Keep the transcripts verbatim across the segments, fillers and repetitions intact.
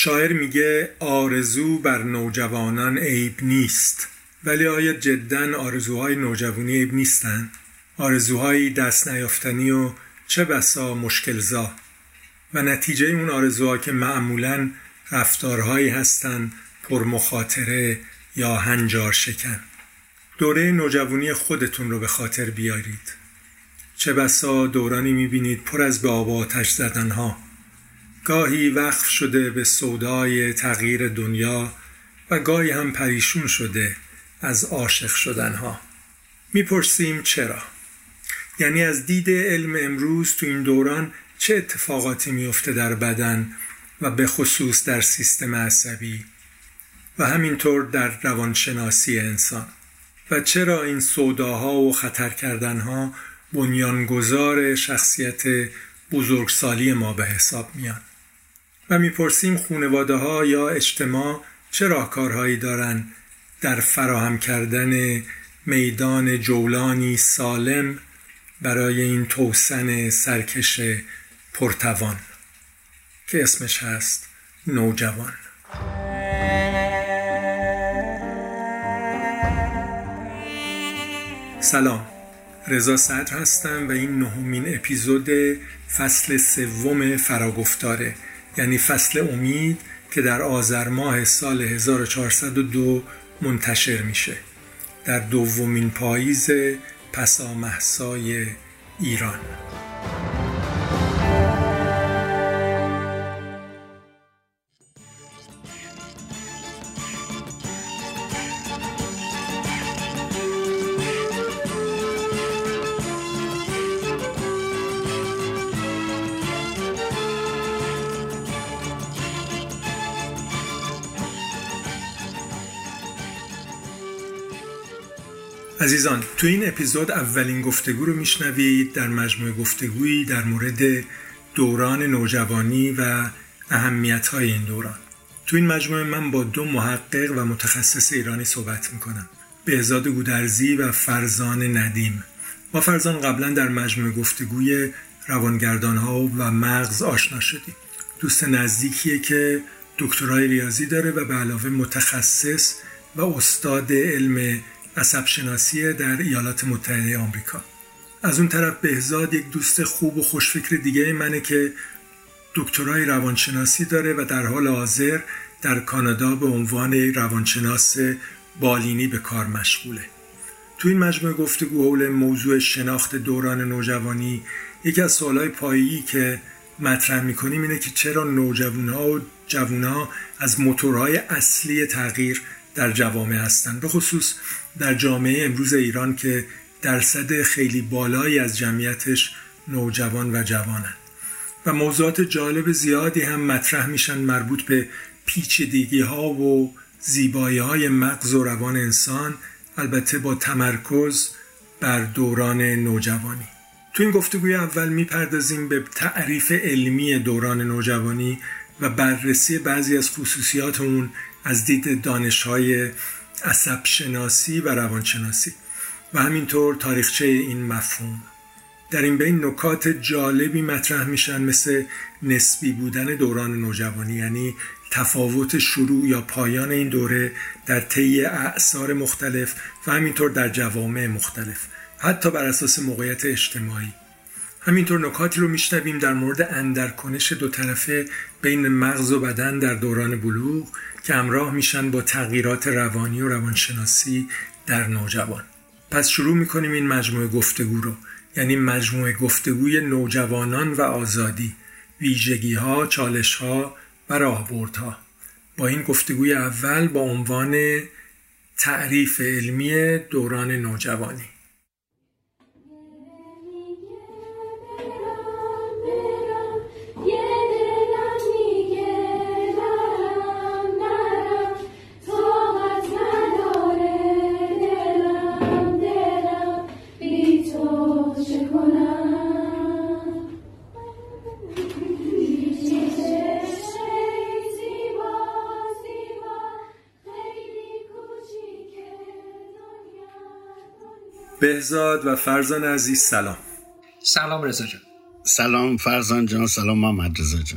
شاعر میگه آرزو بر نوجوانان عیب نیست، ولی آیا جداً آرزوهای نوجوانی عیب نیستن؟ آرزوهای دست نیافتنی و چه بسا مشکلزا و نتیجه اون آرزوها که معمولاً رفتارهایی هستن پرمخاطره یا هنجار شکن. دوره نوجوانی خودتون رو به خاطر بیارید. چه بسا دورانی میبینید پر از به آب و آتش زدنها، گاهی وقف شده به سودای تغییر دنیا و گاهی هم پریشون شده از عاشق شدنها. میپرسیم چرا؟ یعنی از دید علم امروز تو این دوران چه اتفاقاتی میفته در بدن و به خصوص در سیستم عصبی و همینطور در روانشناسی انسان، و چرا این سوداها و خطر کردنها بنیانگذار شخصیت بزرگسالی ما به حساب میان. و میپرسیم خانواده ها یا اجتماع چه راهکارهایی دارن در فراهم کردن میدان جولانی سالم برای این توسن سرکش پرتوان که اسمش هست نوجوان. سلام، رضا صدر هستم و این نهمین اپیزود فصل سوم فراگفتاره، یعنی فصل امید که در آذر ماه سال هزار و چهارصد و دو منتشر میشه، در دومین پاییز پسامحسای ایران. عزیزان، تو این اپیزود اولین گفتگو رو میشنوید در مجموعه گفتگویی در مورد دوران نوجوانی و اهمیت‌های این دوران. تو این مجموعه من با دو محقق و متخصص ایرانی صحبت میکنم، بهزاد گودرزی و فرزان ندیم. با فرزان قبلا در مجموعه گفتگوی روانگردان‌ها و مغز آشنا شدیم. دوست نزدیکیه که دکترای ریاضی داره و به علاوه متخصص و استاد علم عصب شناسی در ایالات متحده آمریکا. از اون طرف بهزاد یک دوست خوب و خوشفکر دیگه منه که دکترای روانشناسی داره و در حال حاضر در کانادا به عنوان روانشناس بالینی به کار مشغوله. تو این مجموعه گفتگو حول موضوع شناخت دوران نوجوانی یکی از سوالای پایه‌ای که مطرح می‌کنیم اینه که چرا نوجوان‌ها و جوان‌ها از موتورهای اصلی تغییر در جوامع هستند، به خصوص در جامعه امروز ایران که درصد خیلی بالایی از جمعیتش نوجوان و جوانند. و موضوعات جالب زیادی هم مطرح میشن مربوط به پیچیدگی ها و زیبایی های مغز و روان انسان، البته با تمرکز بر دوران نوجوانی. تو این گفتگوی اول میپردازیم به تعریف علمی دوران نوجوانی و بررسی بعضی از خصوصیات اون از دید دانش‌های عصب شناسی و روانشناسی و همینطور تاریخچه این مفهوم. در این بین نکات جالبی مطرح میشن مثل نسبی بودن دوران نوجوانی، یعنی تفاوت شروع یا پایان این دوره در طی اعصار مختلف و همینطور در جوامع مختلف، حتی بر اساس موقعیت اجتماعی. همینطور نکاتی رو میشنویم در مورد اندرکنش دو طرفه بین مغز و بدن در دوران بلوغ که همراه میشن با تغییرات روانی و روانشناسی در نوجوان. پس شروع میکنیم این مجموعه گفتگو رو، یعنی مجموعه گفتگوی نوجوانان و آزادی، ویژگی‌ها، چالش‌ها و راهبردها. با این گفتگوی اول با عنوان تعریف علمی دوران نوجوانی. بهزاد و فرزان عزیز سلام. سلام رضا جان. سلام فرزان جان، سلام محمد رضا جان.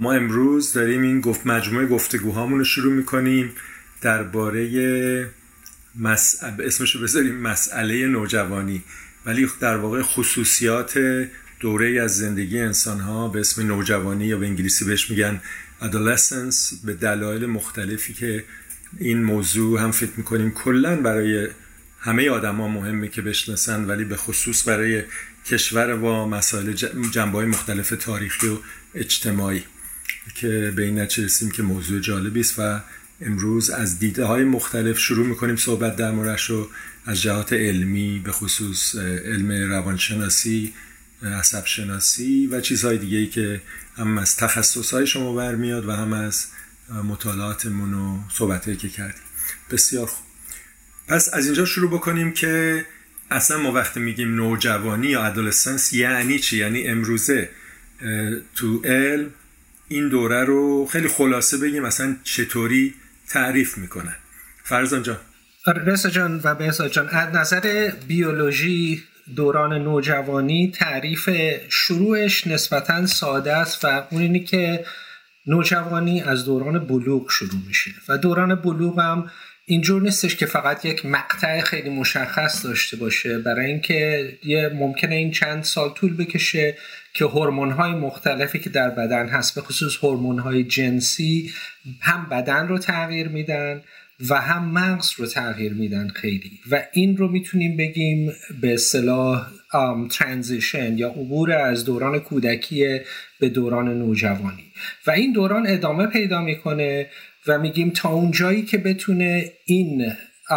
ما امروز داریم این گفت مجموعه گفتگوهامون رو شروع میکنیم درباره مس... اسمشو بذاریم مسئله نوجوانی، ولی در واقع خصوصیات دوره از زندگی انسان‌ها به اسم نوجوانی یا به انگلیسی بهش میگن adolescence، به دلایل مختلفی که این موضوع هم فکر میکنیم کلاً برای همه آدم‌ها مهمه که بشناسن، ولی به خصوص برای کشور و مسائل جنبه‌های مختلف تاریخی و اجتماعی که به این نتیجه رسیدیم که موضوع جالبی است و امروز از دیده‌های مختلف شروع می‌کنیم صحبت در موردش رو، از جهات علمی به خصوص علم روانشناسی، عصب شناسی و چیزهای دیگه‌ای که هم از تخصص‌های شما برمیاد و هم از مطالعاتمون و صحبتایی که کردیم. بسیار خوب. پس از اینجا شروع بکنیم که اصلا ما وقتی میگیم نوجوانی یا ادولسنس یعنی چی؟ یعنی امروزه تو علم این دوره رو خیلی خلاصه بگیم اصلا چطوری تعریف میکنن. فرزان جان. رسا جان و بهزاد جان، از نظر بیولوژی دوران نوجوانی تعریف شروعش نسبتاً ساده است و اون اینه که نوجوانی از دوران بلوغ شروع میشه و دوران بلوغ هم اینجور نیستش که فقط یک مقطع خیلی مشخص داشته باشه، برای اینکه یه ممکنه این چند سال طول بکشه که هورمون‌های مختلفی که در بدن هست به خصوص هورمون‌های جنسی هم بدن رو تغییر میدن و هم مغز رو تغییر میدن خیلی، و این رو میتونیم بگیم به اصطلاح ترانزیشن یا عبور از دوران کودکی به دوران نوجوانی، و این دوران ادامه پیدا میکنه و میگیم تا اون جایی که بتونه این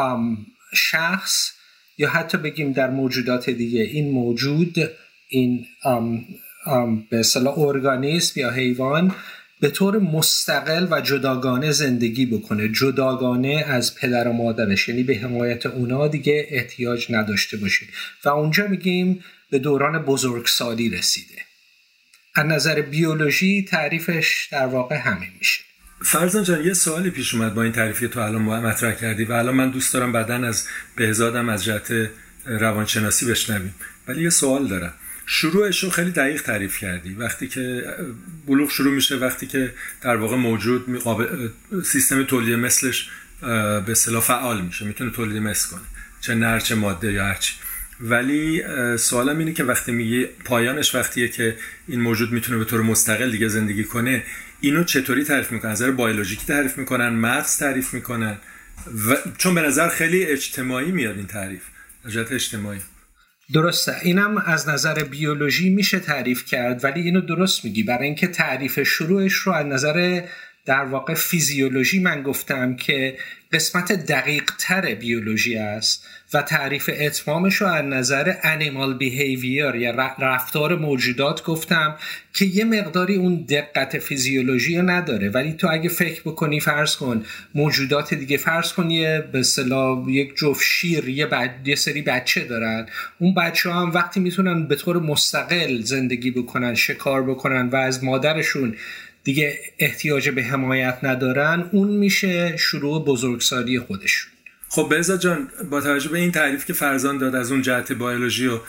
شخص یا حتی بگیم در موجودات دیگه این موجود این ام ام به اصطلاح ارگانیسم یا حیوان به طور مستقل و جداگانه زندگی بکنه، جداگانه از پدر و مادرش، یعنی به حمایت اونا دیگه احتیاج نداشته باشه، و اونجا میگیم به دوران بزرگسالی رسیده. از نظر بیولوژی تعریفش در واقع همین میشه. فرزان جان، یه سوالی پیش اومد با این تعریفی تو الان مطرح کردی و الان من دوست دارم بعدن از بهزادم از جهت روانشناسی بشنویم، ولی یه سوال دارم. شروعش رو خیلی دقیق تعریف کردی، وقتی که بلوغ شروع میشه، وقتی که در واقع موجود سیستم تولید مثلش به اصطلاح فعال میشه، میتونه تولید مثل کنه، چه نر چه ماده یا هرچی. ولی سوالم اینه که وقتی میگی پایانش وقتیه که این موجود میتونه به طور مستقل دیگه زندگی کنه، اینو چطوری تعریف میکنن؟ از نظر بیولوژیکی تعریف میکنن، مغز تعریف میکنن؟ و چون به نظر خیلی اجتماعی میاد این تعریف، از جهت اجتماعی. درسته، اینم از نظر بیولوژی میشه تعریف کرد، ولی اینو درست میگی، برای اینکه تعریف شروعش رو از نظر در واقع فیزیولوژی من گفتم که قسمت دقیق تر بیولوژی است، و تعریف اتمامش رو از نظر animal behavior یا رفتار موجودات گفتم که یه مقداری اون دقت فیزیولوژی رو نداره، ولی تو اگه فکر بکنی فرض کن موجودات دیگه، فرض کن یه به اصطلاح یک جفت شیر یه, بد... یه سری بچه دارن، اون بچه ها هم وقتی میتونن به طور مستقل زندگی بکنن، شکار بکنن و از مادرشون دیگه احتیاج به حمایت ندارن، اون میشه شروع بزرگسالی خودشون. خب بهزاد جان، با توجه به این تعریف که فرزان داد از اون جهت بیولوژی و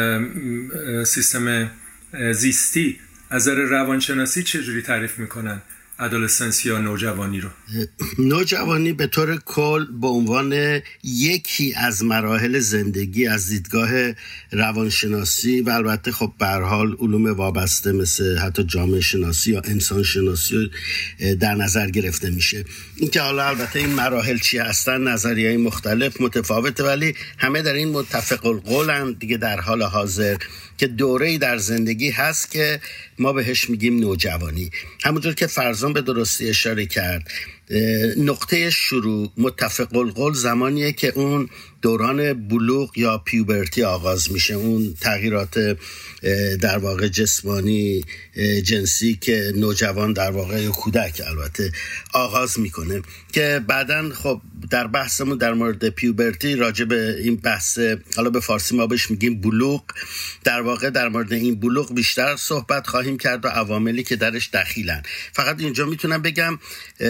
سیستم زیستی، از نظر روانشناسی چجوری تعریف میکنن ادولسنس یا نوجوانی رو؟ نوجوانی به طور کل به عنوان یکی از مراحل زندگی از دیدگاه روانشناسی و البته خب به هر حال علوم وابسته مثل حتی جامعه شناسی یا انسان شناسی در نظر گرفته میشه. اینکه حالا البته این مراحل چی هستن، نظریه‌های مختلف متفاوته، ولی همه در این متفق القولن دیگه در حال حاضر که دوره‌ای در زندگی هست که ما بهش میگیم نوجوانی. همونجور که فرزان به درستی اشاره کرد، نقطه شروع متفق القول زمانیه که اون دوران بلوغ یا پیوبرتی آغاز میشه، اون تغییرات در واقع جسمانی جنسی که نوجوان در واقع کودک البته آغاز میکنه، که بعدن خب در بحثمون در مورد پیوبرتی راجع به این بحث، حالا به فارسی ما بهش میگیم بلوغ، در واقع در مورد این بلوغ بیشتر صحبت خواهیم کرد و عواملی که درش دخیلن. فقط اینجا میتونم بگم سن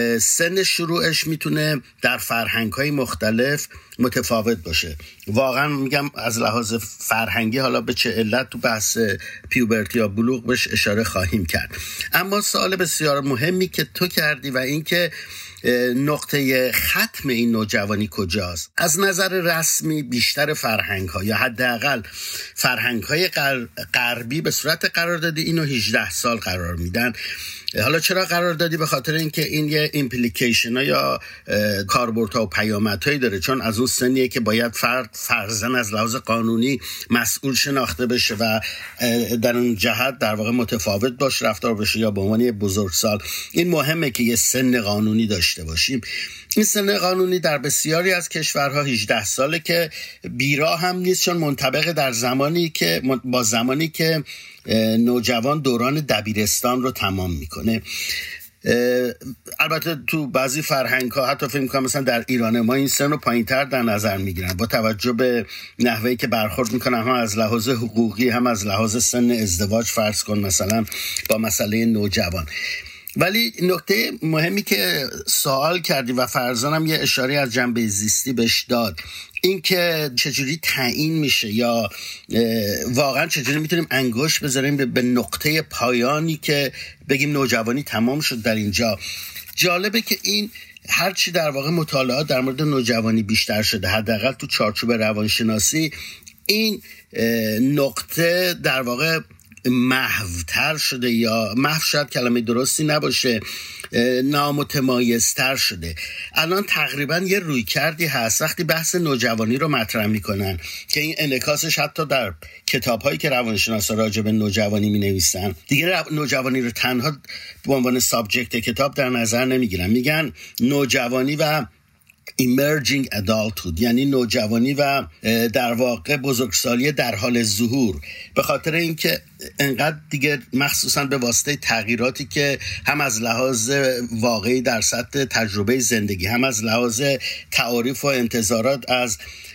سن شروعش میتونه در فرهنگ‌های مختلف متفاوت باشه. واقعا میگم از لحاظ فرهنگی حالا به چه علت تو بحث پیوبرتی یا بلوغ بهش اشاره خواهیم کرد. اما سوال بسیار مهمی که تو کردی و این که نقطه ختم این نوجوانی کجاست؟ از نظر رسمی بیشتر فرهنگ‌ها یا حداقل فرهنگ‌های غربی به صورت قراردادی اینو هجده سال قرار میدن. حالا چرا قرار دادی؟ به خاطر اینکه این یه ایمپلیکیشن ها یا کاربردها و پیامدهایی داره، چون از اون سنیه که باید فرد فرزن از لحاظ قانونی مسئول شناخته بشه و در اون جهت در واقع متفاوت باش رفتار بشه یا به عنوان یه بزرگسال. این مهمه که یه سن قانونی داشته باشیم. این سن قانونی در بسیاری از کشورها هجده ساله که بیراه هم نیست، چون منطبق در زمانی که با زمانی که نوجوان دوران دبیرستان رو تمام میکنه. البته تو بعضی فرهنگ ها حتی فکر میکنم مثلا در ایران ما این سن رو پایین تر در نظر میگیرن با توجه به نحوهی که برخورد میکنن، هم از لحاظ حقوقی هم از لحاظ سن ازدواج، فرض کن مثلا با مسئله نوجوان. ولی نکته مهمی که سوال کردی و فرزانم یه اشاره از جنبه زیستی بهش داد، این که چجوری تعیین میشه یا واقعا چجوری میتونیم انگشت بذاریم به نقطه پایانی که بگیم نوجوانی تمام شد در اینجا. جالبه که این هرچی در واقع مطالعات در مورد نوجوانی بیشتر شده، حداقل تو چارچوب روانشناسی، این نقطه در واقع محوتر شده، یا محو شاید کلمه درستی نباشه، نامتمایزتر شده. الان تقریبا یه روی کردی هست وقتی بحث نوجوانی رو مطرح میکنن که این انعکاسش حتی در کتاب هایی که روانشناسا راجع به نوجوانی می نویسن دیگه نوجوانی رو تنها به عنوان سابجکت کتاب در نظر نمیگیرن، میگن نوجوانی و emerging adulthood، یعنی نوجوانی و در واقع بزرگسالی در حال ظهور، به خاطر اینکه انقدر دیگه مخصوصا به واسطه تغییراتی که هم از لحاظ واقعی در سطح تجربه زندگی، هم از لحاظ تعاریف و انتظارات از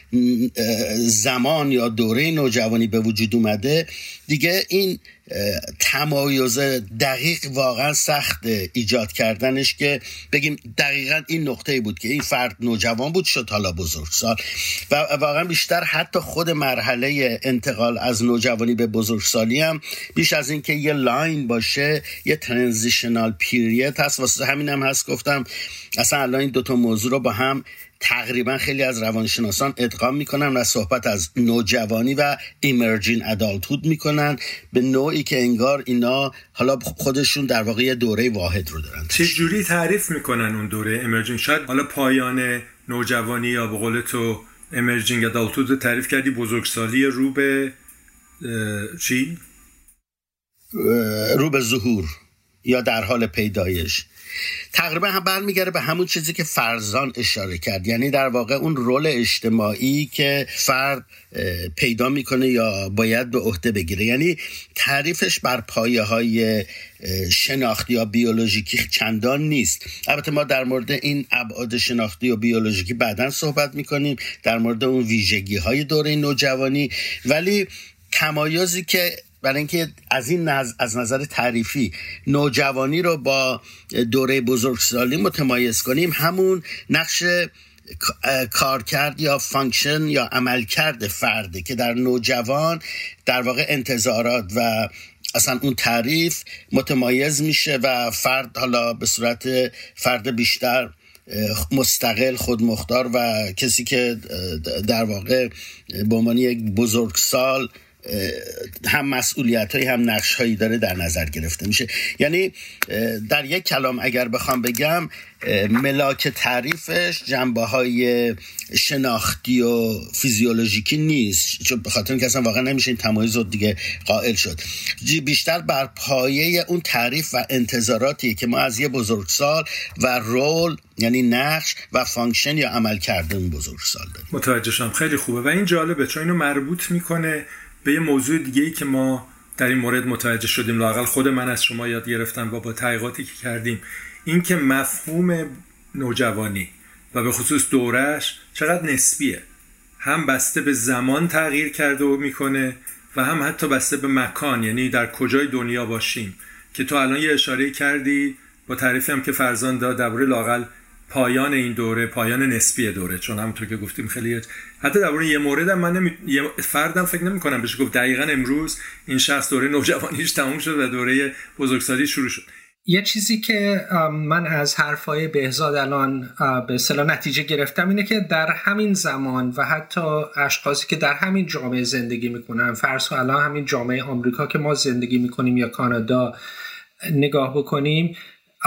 زمان یا دوره نوجوانی به وجود اومده، دیگه این تمایز دقیق واقعا سخت ایجاد کردنش که بگیم دقیقاً این نقطه‌ای بود که این فرد نوجوان بود شد حالا بزرگسال. و واقعا بیشتر حتی خود مرحله انتقال از نوجوانی به بزرگسالی هم بیش از این که یه لاین باشه یه ترانزیشنال پیریود هست. واسه همین هم هست گفتم اصلا الان این دوتا موضوع رو با هم تقریبا خیلی از روانشناسان ادغام میکنن و صحبت از نوجوانی و ایمرجینگ ادالتهود میکنن به نوعی که انگار اینا حالا خودشون در واقع یه دوره واحد رو دارن. چه جوری تعریف میکنن اون دوره ایمرجینگ؟ شاید حالا پایان نوجوانی یا به قول تو ایمرجینگ ادالتهود رو تعریف کردی، بزرگسالی رو به چی؟ رو به ظهور یا در حال پیدایش. تقریبا هم برمیگره به همون چیزی که فرزان اشاره کرد، یعنی در واقع اون رول اجتماعی که فرد پیدا میکنه یا باید به عهده بگیره. یعنی تعریفش بر پایه های شناختی یا بیولوژیکی چندان نیست. البته ما در مورد این ابعاد شناختی و بیولوژیکی بعداً صحبت میکنیم، در مورد اون ویژگی های دوره نوجوانی. ولی تمایزی که برای اینکه از این نظر از نظر تعریفی نوجوانی رو با دوره بزرگسالی متمایز کنیم، همون نقش کارکرد یا فانکشن یا عملکرد فرده که در نوجوان در واقع انتظارات و اصلا اون تعریف متمایز میشه و فرد حالا به صورت فرد بیشتر مستقل، خودمختار و کسی که در واقع به عنوان یک بزرگسال هم مسئولیت‌هایی هم نقش‌هایی داره در نظر گرفته میشه. یعنی در یک کلام اگر بخوام بگم ملاک تعریفش جنبه‌های شناختی و فیزیولوژیکی نیست، چون به خاطر اینکه اصلا واقعا نمیشه این تمایز رو دیگه قائل شد. بیشتر بر پایه اون تعریف و انتظاراتی که ما از یه بزرگسال و رول یعنی نقش و فانکشن یا عمل کرده اون بزرگسال داریم. متوجه شدم. خیلی خوبه و این جالبه چون اینو مربوط میکنه به یه موضوع دیگه‌ای که ما در این مورد متوجه شدیم، لااقل خود من از شما یاد گرفتم و با تحقیقاتی که کردیم، این که مفهوم نوجوانی و به خصوص دورش چقدر نسبیه، هم بسته به زمان تغییر کرده و میکنه و هم حتی بسته به مکان، یعنی در کجای دنیا باشیم. که تو الان یه اشاره کردی با تعریفی هم که فرزان داد درباره لااقل پایان این دوره، پایان نسبی دوره، چون همونطور که گفتیم خیلی حتی در مورد یه موردم من نمی... یه فردم فکر نمی کنم بشه گفت دقیقاً امروز این شخص دوره نوجوانیش تموم شد و دوره بزرگسالی شروع شد. یه چیزی که من از حرفای بهزاد الان به اصطلاح نتیجه گرفتم اینه که در همین زمان و حتی اشخاصی که در همین جامعه زندگی میکنن، فرض کن الان همین جامعه آمریکا که ما زندگی میکنیم یا کانادا نگاه بکنیم،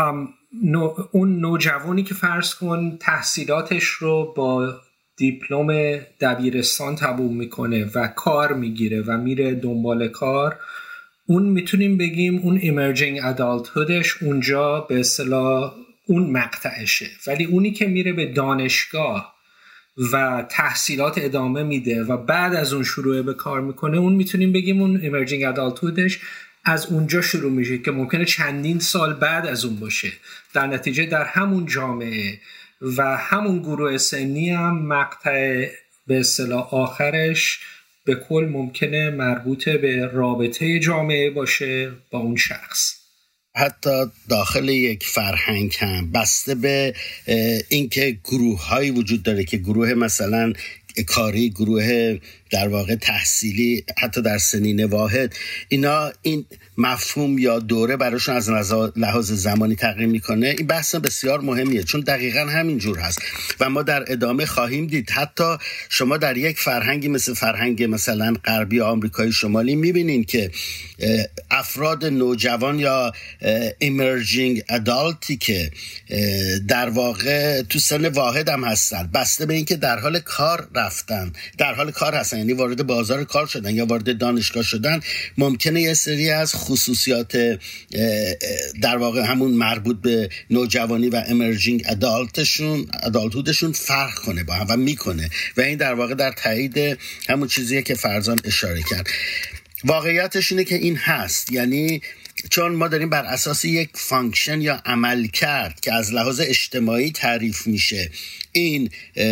اون نوجوانی که فرض کن تحصیلاتش رو با دیپلم دبیرستان تموم میکنه و کار میگیره و میره دنبال کار، اون میتونیم بگیم اون emerging adulthoodش اونجا به اصطلاح اون مقطعشه. ولی اونی که میره به دانشگاه و تحصیلات ادامه میده و بعد از اون شروع به کار میکنه، اون میتونیم بگیم اون emerging adulthoodش از اونجا شروع میشه که ممکنه چندین سال بعد از اون باشه. در نتیجه در همون جامعه و همون گروه سنی هم مقطع به اصطلاح آخرش به کل ممکنه مربوط به رابطه جامعه باشه با اون شخص. حتی داخل یک فرهنگ هم بسته به اینکه گروه هایی وجود داره که گروه مثلا کاری، گروه در واقع تحصیلی، حتی در سنین واحد، اینا این مفهوم یا دوره براشون از لحاظ زمانی تغییر میکنه. این بحث بسیار مهمیه چون دقیقاً همین جور هست و ما در ادامه خواهیم دید. حتی شما در یک فرهنگی مثل فرهنگ مثلا غربی آمریکای شمالی میبینین که افراد نوجوان یا emerging adulti که در واقع تو سن واحد هم هستن، بسته به اینکه در حال کار رفتن، در حال کار هستن، یعنی وارد بازار کار شدن یا وارد دانشگاه شدن، ممکنه یه سری از خصوصیات در واقع همون مربوط به نوجوانی و emerging adultشون adulthoodشون فرق کنه با هم و میکنه و این در واقع در تایید همون چیزیه که فرزان اشاره کرد. واقعیتش اینه که این هست، یعنی چون ما داریم بر اساس یک فانکشن یا عمل کرد که از لحاظ اجتماعی تعریف میشه این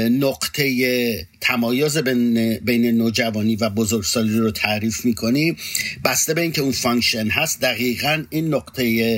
نقطه تمایز بین نوجوانی و بزرگسالی رو تعریف میکنیم، بسته به این که اون فانکشن هست دقیقاً این نقطه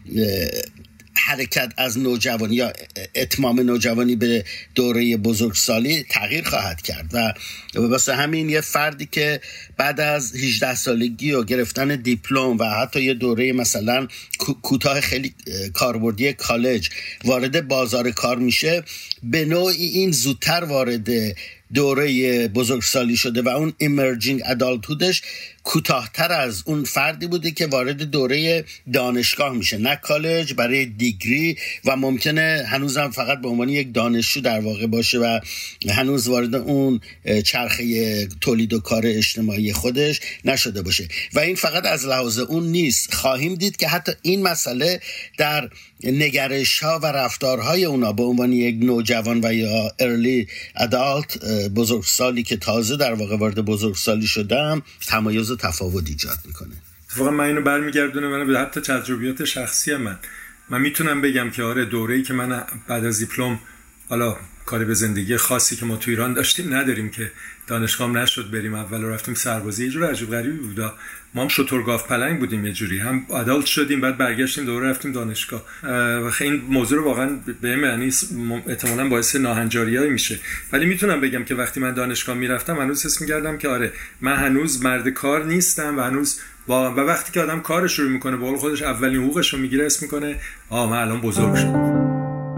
حرکت از نوجوانی یا اتمام نوجوانی به دوره بزرگسالی تغییر خواهد کرد و واسه همین یه فردی که بعد از هجده سالگی و گرفتن دیپلم و حتی یه دوره مثلا کوتاه خیلی کاربردی کالج وارد بازار کار میشه، به نوعی این زودتر وارد دوره بزرگسالی شده و اون emerging adulthoodش کوتاه‌تر از اون فردی بوده که وارد دوره دانشگاه میشه، نه کالج، برای دیگری و ممکنه هنوزم فقط به عنوان یک دانشجو در واقع باشه و هنوز وارد اون چرخه تولید و کار اجتماعی خودش نشده باشه. و این فقط از لحاظ اون نیست، خواهیم دید که حتی این مسئله در نگرش ها و رفتارهای اونا به عنوان یک نوجوان و یا early adult، بزرگسالی که تازه در واقع وارد بزرگسالی شدم، تمایز و تفاوت ایجاد میکنه. واقعا من اینو برمیگردونه من به حتی تجربیات شخصی من من میتونم بگم که آره دوره‌ای که من بعد از دیپلم، حالا کاری به زندگی خاصی که ما تو ایران داشتیم نداریم که دانشگاه نشد بریم، اول رفتیم سربازی، یه جور عجیب غریبی بود. ما هم شترگاف پلنگ بودیم، یه جوری هم ادالت شدیم بعد برگشتیم دوباره رفتیم دانشگاه و خیلی این موضوع رو واقعا به معنی احتمالاً باعث ناهنجاریایی میشه. ولی میتونم بگم که وقتی من دانشگاه میرفتم هنوز حس می‌کردم که آره من هنوز مرد کار نیستم و هنوز واقعا، و وقتی که آدم کار شروع میکنه به قول خودش اولین حقوقش رو میگیره اسم میکنه آ من الان بزرگ شدم.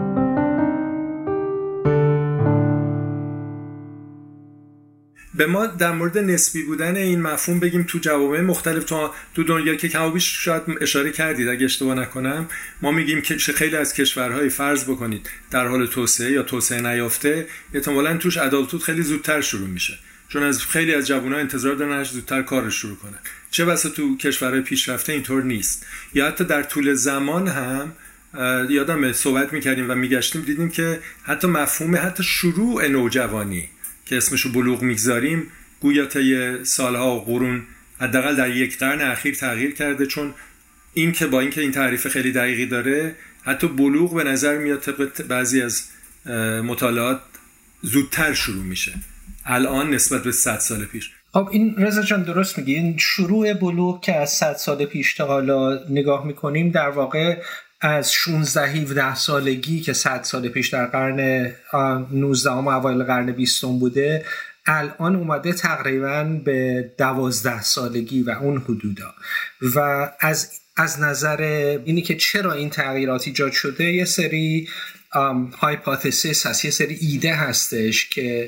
به ما در مورد نسبی بودن این مفهوم بگیم تو جوامع مختلف تو تو دنیا که کم و بیش شاید اشاره کردید اگه اشتباه نکنم، ما میگیم که خیلی از کشورهای فرض بکنید در حال توسعه یا توسعه نیافته احتمالاً توش ادالتود خیلی زودتر شروع میشه، چون از خیلی از جوان‌ها انتظار دارن هر زودتر کارش شروع کنن. چه بسا تو کشورهای پیشرفته اینطور نیست، یا حتی در طول زمان هم یادم صحبت میکردیم و میگشتیم دیدیم که حتی مفهوم حتی شروع نوجوانی که اسمشو بلوغ میگذاریم گویا طی سالها و قرون حداقل در یک قرن اخیر تغییر کرده، چون این که با اینکه این تعریف خیلی دقیقی داره حتی بلوغ به نظر میاد طبق بعضی از مطالعات زودتر شروع میشه الان نسبت به صد سال پیش. خب این رضا جان درست میگی، این شروع بلوغ که از صد سال پیش تا حالا نگاه میکنیم در واقع از شانزده هفده سالگی که صد سال پیش در قرن نوزدهم و اوایل قرن بیستم بوده الان اومده تقریباً به دوازده سالگی و اون حدودا. و از از نظر اینی که چرا این تغییرات ایجاد شده یه سری هایپوتزیس هست، یه سری ایده هستش که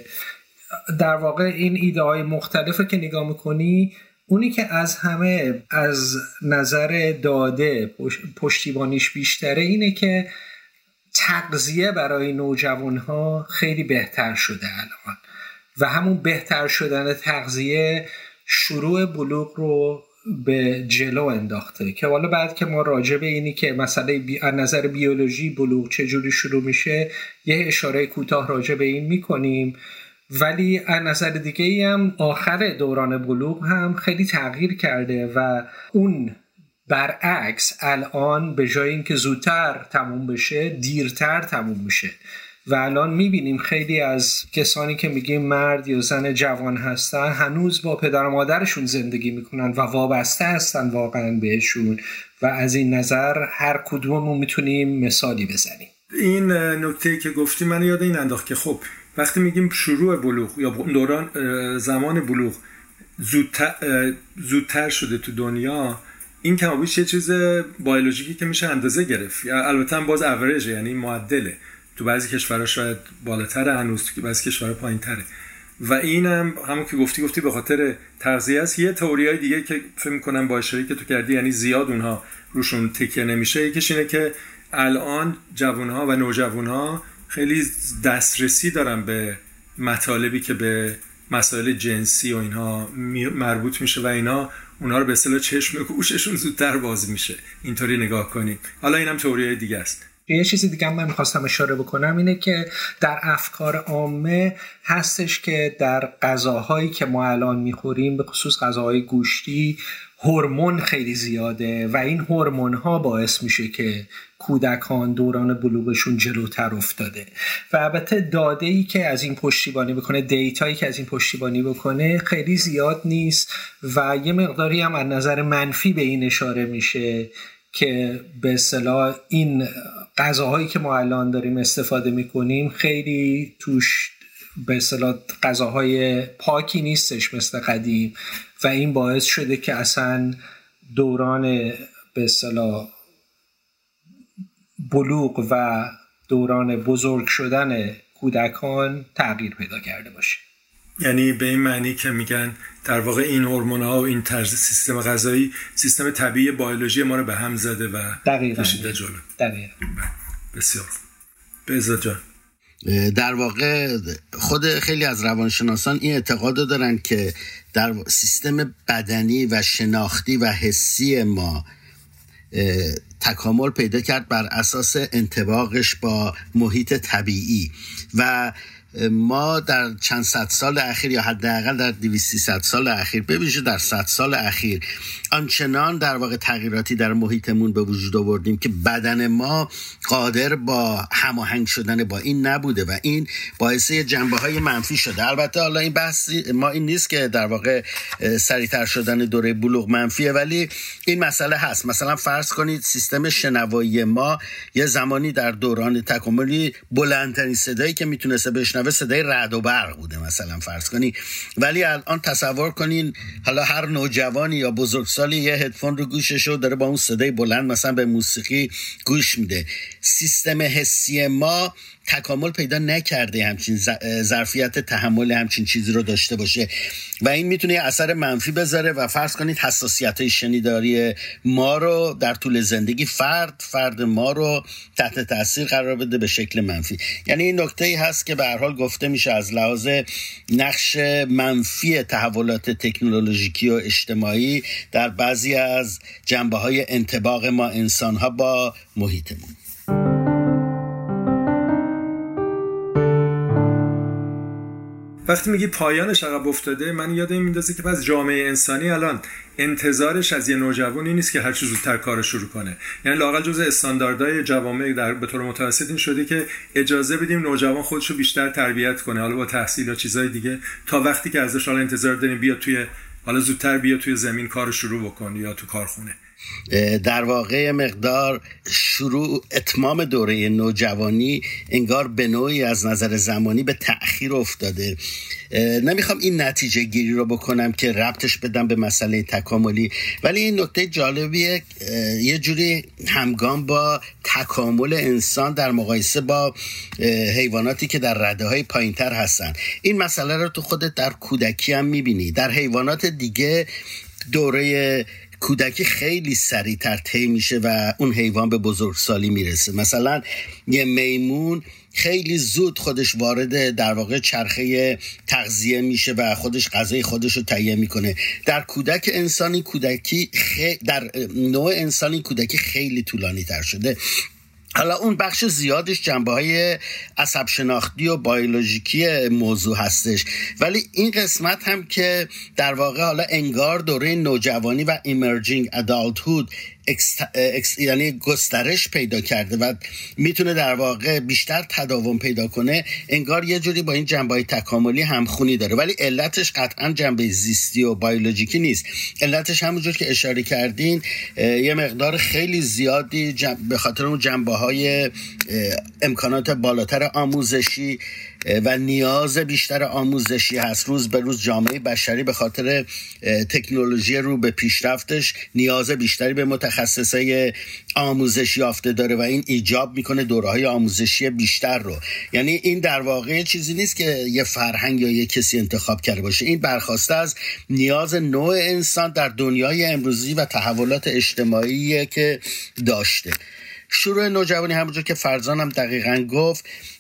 در واقع این ایده های مختلفه که نگاه میکنی اونی که از همه از نظر داده پشتیبانیش بیشتره اینه که تغذیه برای نوجوانها خیلی بهتر شده الان و همون بهتر شدن تغذیه شروع بلوغ رو به جلو انداخته. که حالا بعد که ما راجع به اینی که مسئله بی... از نظر بیولوژی بلوغ چجوری شروع میشه یه اشاره کوتاه راجع به این میکنیم، ولی از نظر دیگه ای هم آخر دوران بلوغ هم خیلی تغییر کرده و اون برعکس الان به جای اینکه زودتر تموم بشه دیرتر تموم میشه و الان میبینیم خیلی از کسانی که میگیم مرد یا زن جوان هستن هنوز با پدر و مادرشون زندگی میکنن و وابسته هستن واقعا بهشون و از این نظر هر کدوممون میتونیم مثالی بزنیم. این نکته که گفتی من یاد این انداخت که خب وقتی میگیم شروع بلوغ یا دوران زمان بلوغ زودتر, زودتر شده تو دنیا، این کمابیش یه چیز بیولوژیکی که میشه اندازه گرفت. البته هم باز اوریج یعنی معدله، تو بعضی کشورها شاید بالاتره هنوز، تو بعضی کشورها پایین‌تره و اینم هم همون که گفتی گفتی به خاطر تغذیه است. یه تئوریای دیگه که فکر می‌کنم با اشاره‌ای که تو کردی یعنی زیاد اونها روشون تکیه نمیشه، یکیش اینه که الان جوان‌ها و نوجوان‌ها خیلی دسترسی دارن به مطالبی که به مسائل جنسی و اینها مربوط میشه و اینا اونها رو به اصطلاح چشم و گوششون زودتر باز میشه. اینطوری نگاه کنیم. حالا اینم تئوریای دیگه است. یه چیزی دیگه من میخواستم اشاره بکنم اینه که در افکار عامه هستش که در غذاهایی که ما الان میخوریم به خصوص غذاهای گوشتی هورمون خیلی زیاده و این هورمون ها باعث میشه که کودکان دوران بلوغشون جلوتر افتاده و البته داده‌ای که از این پشتیبانی بکنه، دیتایی که از این پشتیبانی بکنه خیلی زیاد نیست و یه مقداری هم از نظر منفی به این اشاره میشه که به اصطلاح این غذاهایی که ما الان داریم استفاده میکنیم خیلی توش به اصطلاح غذاهای پاکی نیستش مثل قدیم و این باعث شده که اصلا دوران به اصطلاح بلوغ و دوران بزرگ شدن کودکان تغییر پیدا کرده باشه. یعنی به این معنی که میگن در واقع این هورمون‌ها و این طرز سیستم غذایی سیستم طبیعی بیولوژی ما رو به هم زده و کشیده جلو. دقیقاً. بسیار. بهزاد جان. در واقع خود خیلی از روانشناسان این اعتقاد دارن که در سیستم بدنی و شناختی و حسی ما تکامل پیدا کرد بر اساس انطباقش با محیط طبیعی و ما در چند صد سال اخیر یا حداقل در دویست سیصد سال اخیر به ویژه در صد سال اخیر آنچنان در واقع تغییراتی در محیطمون به وجود آوردیم که بدن ما قادر با هماهنگ شدن با این نبوده و این باعث جنبه‌های منفی شده. البته حالا این بحث ما این نیست که در واقع سریعتر شدن دوره بلوغ منفیه، ولی این مسئله هست. مثلا فرض کنید سیستم شنوایی ما یه زمانی در دوران تکاملی بلندترین صدایی که میتونسته بشنوه صدای رعد و برق بوده مثلا فرض کنی، ولی الان تصور کنین حالا هر نوجوانی یا بزرگسالی یه هدفون رو گوششو داره با اون صدای بلند مثلا به موسیقی گوش میده. سیستم حسی ما تکامل پیدا نکرده همچین ظرفیت تحمل همچین چیزی رو داشته باشه و این میتونه یه اثر منفی بذاره و فرض کنید حساسیت‌های شنیداری ما رو در طول زندگی فرد فرد ما رو تحت تاثیر قرار بده به شکل منفی. یعنی این نکته‌ای هست که به هر حال گفته میشه از لحاظ نقش منفی تحولات تکنولوژیکی و اجتماعی در بعضی از جنبه‌های انطباق ما انسان‌ها با محیطمون. وقتی میگی پایانش عقب افتاده، من یاد این میندازه که پس جامعه انسانی الان انتظارش از یه نوجوانی نیست که هر چه زودتر کار شروع کنه. یعنی لااقل جزء استانداردهای جوامع در به طور متوسط این شده که اجازه بدیم نوجوان خودشو بیشتر تربیت کنه، حالا با تحصیل یا چیزای دیگه، تا وقتی که ازش حالا انتظار داریم بیا توی حالا زودتر بیا توی زمین کار شروع بکن یا تو کارخونه. در واقع مقدار شروع اتمام دوره نوجوانی انگار به نوعی از نظر زمانی به تأخیر افتاده. نمیخوام این نتیجه گیری رو بکنم که ربطش بدم به مسئله تکاملی، ولی این نکته جالبیه، یه جوری همگام با تکامل انسان در مقایسه با حیواناتی که در رده‌های پایین‌تر هستن. این مسئله رو تو خودت در کودکی هم میبینی. در حیوانات دیگه دوره کودکی خیلی سریعتر طی میشه و اون حیوان به بزرگسالی میرسه. مثلا یه میمون خیلی زود خودش وارد در واقع چرخه تغذیه میشه و خودش غذای خودش رو تهیه میکنه. در کودک انسانی کودکی خی... در نوع انسانی کودکی خیلی طولانی تر شده. حالا اون بخش زیادش جنبه‌های عصب شناختی و بیولوژیکی موضوع هستش، ولی این قسمت هم که در واقع حالا انگار دوره نوجوانی و ایمرجینگ ادالتهود اکس، اکس، یعنی گسترش پیدا کرده و میتونه در واقع بیشتر تداوم پیدا کنه، انگار یه جوری با این جنبه‌های تکاملی همخونی داره، ولی علتش قطعا جنبه زیستی و بیولوژیکی نیست. علتش همونجور که اشاره کردین یه مقدار خیلی زیادی جنب... به خاطر اون جنبه‌های امکانات بالاتر آموزشی و نیاز بیشتر آموزشی هست. روز به روز جامعه بشری به خاطر تکنولوژی رو به پیشرفتش نیاز بیشتری به متخصصای آموزشی یافته داره و این ایجاب میکنه دوره‌های آموزشی بیشتر رو. یعنی این در واقع چیزی نیست که یه فرهنگ یا یه کسی انتخاب کرده باشه، این برخواسته از نیاز نوع انسان در دنیای امروزی و تحولات اجتماعی که داشته. شروع نوجوانی همونجور که فرزان هم دقیقاً گفت،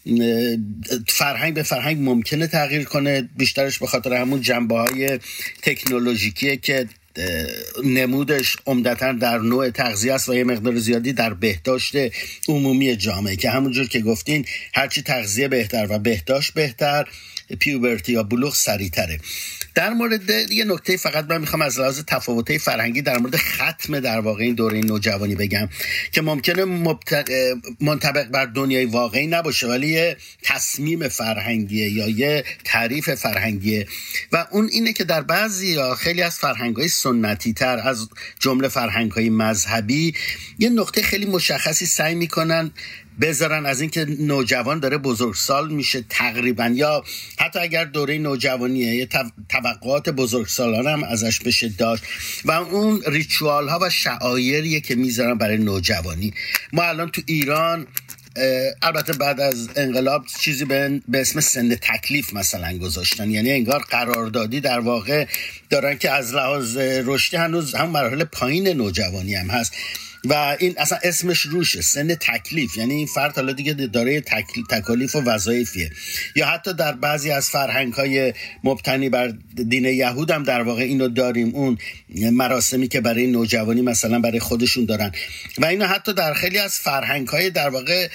فرهنگ به فرهنگ ممکنه تغییر کنه، بیشترش به خاطر همون جنبه‌های تکنولوژیکیه که نمودش عمدتاً در نوع تغذیه است و یه مقدار زیادی در بهداشت عمومی جامعه که همونجور که گفتین هرچی تغذیه بهتر و بهداشت بهتر، پیوبرتی یا بلوغ سریع‌تره. در مورد یه نکته فقط من میخوام از لحاظ تفاوت‌های فرهنگی در مورد ختم در واقع این دوره نوجوانی بگم که ممکنه مبت... منطبق بر دنیای واقعی نباشه، ولی یه تصمیم فرهنگیه یا یه تعریف فرهنگیه و اون اینه که در بعضی یا خیلی از فرهنگ‌های سنتی تر از جمله فرهنگ‌های مذهبی یه نقطه خیلی مشخصی سعی میکنن بذارن از اینکه نوجوان داره بزرگسال میشه تقریبا، یا حتی اگر دوره نوجوانیه یه توقعات بزرگسالانه هم ازش بشه داشت و اون ریچوال ها و شعایریه که میذارن برای نوجوانی. ما الان تو ایران البته بعد از انقلاب چیزی به اسم سن تکلیف مثلا گذاشتن، یعنی انگار قراردادی در واقع دارن که از لحاظ رشدی هنوز هم مراحل پایین نوجوانی هم هست و این اصلا اسمش روشه، سن تکلیف، یعنی این فرد حالا دیگه دارای تکالیف و وظایفیه. یا حتی در بعضی از فرهنگ‌های مبتنی بر دین یهود هم در واقع اینو داریم، اون مراسمی که برای نوجوانی مثلا برای خودشون دارن و اینو حتی در خیلی از فرهنگ‌های در واقع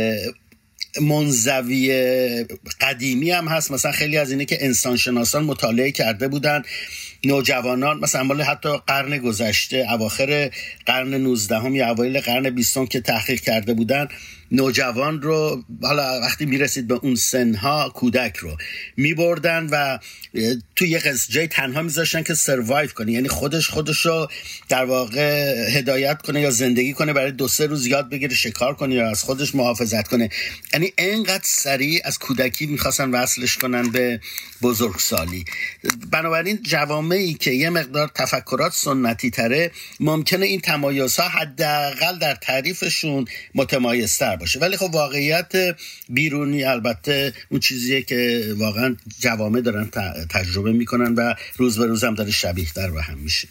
منزوی قدیمی هم هست. مثلا خیلی از اینه که انسانشناسان مطالعه کرده بودن نوجوانان، مثلا مال حتی قرن گذشته اواخر قرن نوزدهم یا اوایل قرن بیستم که تحقیق کرده بودن، نوجوان رو حالا وقتی میرسید به اون سنها کودک رو میبردن و تو یه جای تنها میذاشتن که سروایو کنه، یعنی خودش خودش رو در واقع هدایت کنه یا زندگی کنه، برای دو سه روز یاد بگیره شکار کنه یا از خودش محافظت کنه. یعنی اینقدر سریع از کودکی میخواستن وصلش کنن به بزرگسالی. بنابراین جوامعی که یه مقدار تفکرات سنتی تره ممکنه این تمایزها حداقل در تعریفشون متمایزتر باشه، ولی خب واقعیت بیرونی البته اون چیزیه که واقعا جوامع دارن تجربه میکنن و روز به روز هم داره شبیه تر به هم میشه.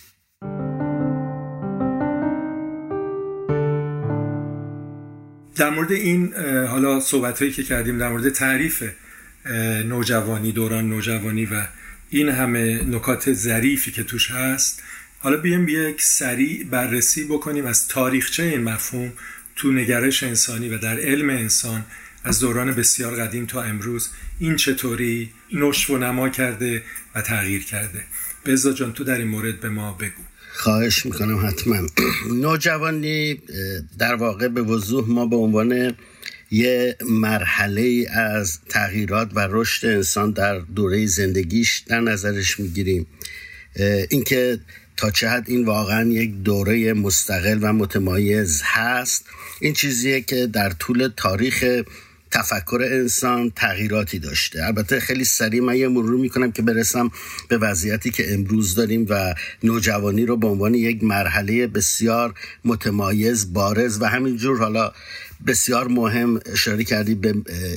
در مورد این حالا صحبت‌هایی که کردیم در مورد تعریف نوجوانی، دوران نوجوانی و این همه نکات ظریفی که توش هست، حالا بیایم یک سریع بررسی بکنیم از تاریخچه این مفهوم تو نگرش انسانی و در علم انسان از دوران بسیار قدیم تا امروز این چطوری نشو و نما کرده و تغییر کرده. بهزاد جان تو در این مورد به ما بگو. خواهش میکنم حتما. نوجوانی در واقع به وضوح ما به عنوان یه مرحله از تغییرات و رشد انسان در دوره زندگیش در نظرش میگیریم. اینکه تا چه حد این واقعا یک دوره مستقل و متمایز هست. این چیزیه که در طول تاریخ تفکر انسان تغییراتی داشته. البته خیلی سریع من یه مرور میکنم که برسم به وضعیتی که امروز داریم و نوجوانی رو به عنوان یک مرحله بسیار متمایز، بارز و همینجور حالا بسیار مهم اشاره کردی به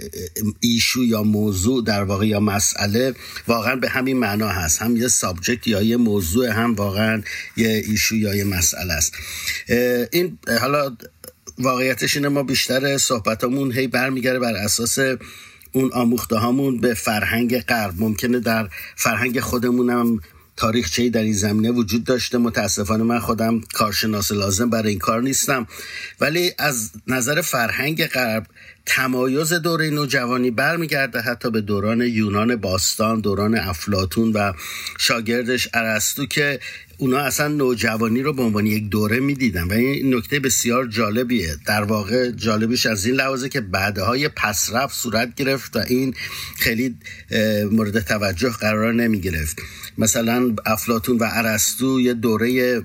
ایشو یا موضوع در واقع یا مسئله، واقعا به همین معنا هست، هم یه سابجکت یا یه موضوع، هم واقعا یه ایشو یا یه مسئله است. این حالا واقعیتش اینه ما بیشتر صحبتامون هی برمیگره بر اساس اون آموخته هامون به فرهنگ غرب. ممکنه در فرهنگ خودمونم تاریخچه‌ای در این زمینه وجود داشته، متاسفانه من خودم کارشناس لازم برای این کار نیستم، ولی از نظر فرهنگ غرب تمایز دوره نوجوانی برمیگرده حتی به دوران یونان باستان، دوران افلاطون و شاگردش ارسطو که اونا اصلا نوجوانی رو به عنوان یک دوره میدیدن و این نکته بسیار جالبیه. در واقع جالبیش از این لحاظه که بعدهای پسرفت صورت گرفت و این خیلی مورد توجه قرار نمی گرفت. مثلا افلاطون و ارسطو یه دوره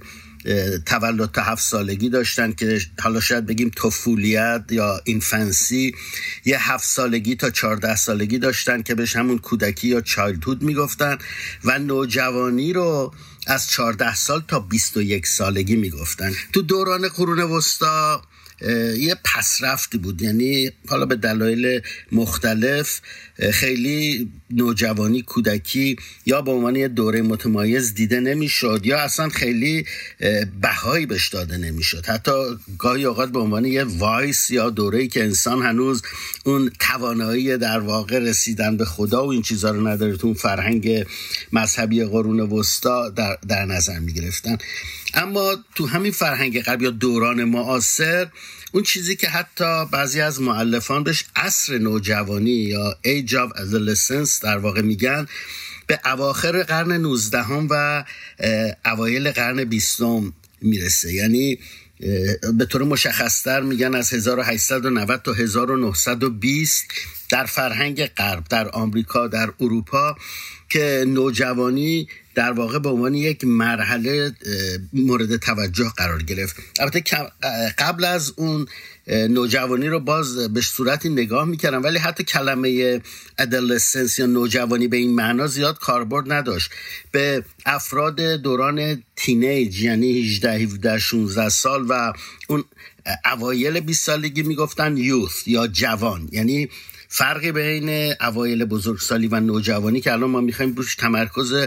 تولد تا هفت سالگی داشتن که حالا شاید بگیم طفولیت یا اینفنسی، یه هفت سالگی تا چهارده سالگی داشتن که بهش همون کودکی یا چایلدهود میگفتن و نوجوانی رو از چهارده سال تا بیست و یک سالگی میگفتن. تو دوران قرون وسطا یه پسرفتی بود، یعنی حالا به دلایل مختلف خیلی نوجوانی، کودکی یا به عنوان یه دوره متمایز دیده نمیشد یا اصلا خیلی بهایی بهش داده نمیشد. حتی گاهی اوقات به عنوان یه وایس یا دوره‌ای که انسان هنوز اون توانایی در واقع رسیدن به خدا و این چیزا رو نداره، تو اون فرهنگ مذهبی قرون وسطا در, در نظر میگرفتن. اما تو همین فرهنگ غرب یا دوران معاصر، اون چیزی که حتی بعضی از مؤلفان بهش عصر نوجوانی یا Age of Adolescence در واقع میگن، به اواخر قرن نوزدهم و اوایل قرن بیستم میرسه. یعنی به طور مشخصتر میگن از هزار و هشتصد و نود تا هزار و نهصد و بیست در فرهنگ غرب، در آمریکا، در اروپا، که نوجوانی در واقع به عنوان یک مرحله مورد توجه قرار گرفت. البته قبل از اون نوجوانی رو باز به صورتی نگاه میکردن، ولی حتی کلمه adolescence یا نوجوانی به این معنا زیاد کاربرد نداشت. به افراد دوران تینیج یعنی هجده هفده شانزده سال و اون اوایل بیست سالگی میگفتن یوث یا جوان. یعنی فرقی بین اوایل بزرگسالی و نوجوانی که الان ما میخوایم روش تمرکز